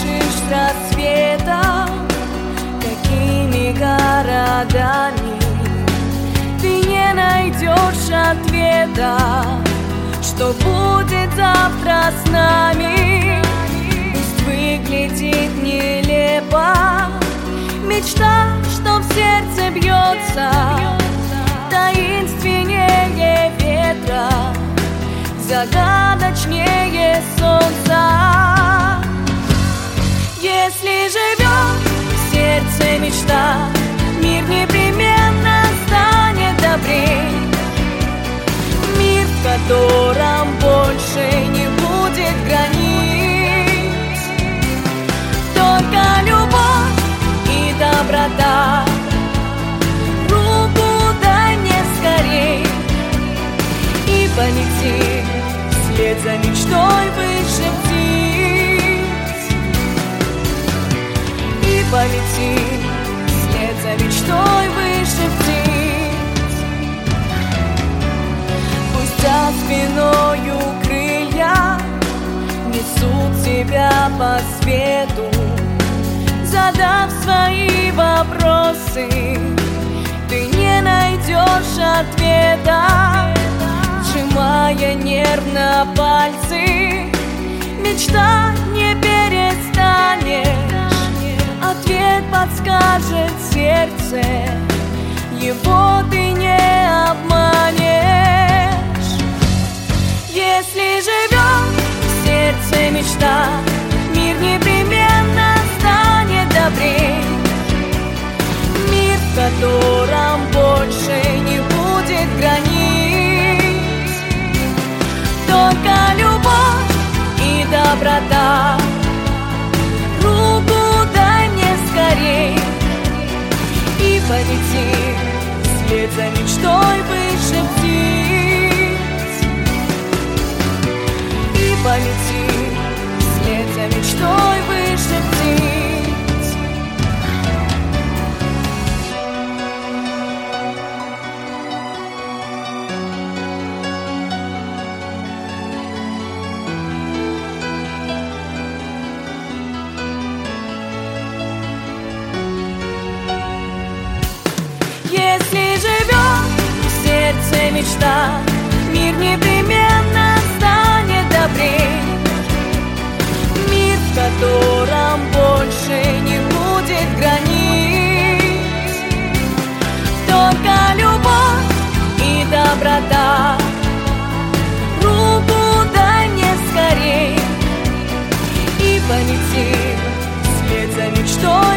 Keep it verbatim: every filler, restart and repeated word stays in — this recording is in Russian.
спешишь с рассветом, какими городами ты не найдешь ответа. Что будет завтра с нами? Пусть выглядит нелепо мечта, что в сердце бьется таинственнее ветра, загадочнее солнца. Если живет в сердце мечта, мир непременно станет добрей. Мир, в котором больше не будет границ, только любовь и доброта. Руку дай мне скорей и полети вслед за мечтой выше птиц. И полети вслед за мечтой выше птиц. Пусть за спиною крылья несут тебя по свету, задав свои вопросы, ты не найдешь ответа. Сжимая нервно пальцы, мечта не перестанешь. Ответ подскажет сердце, его ты не обманешь. Если живет в сердце мечта, мир непременно станет добрей. Мир, в котором больше не будет границ, только любовь и доброта. Руку дай мне скорей и полети вслед за мечтой выше птиц. И полети вслед за мечтой выше птиц. Если живет в сердце мечта, мир непременно станет добрей. Мир, в котором больше не будет границ, только любовь и доброта. Руку дай мне скорей и полети вслед за мечтой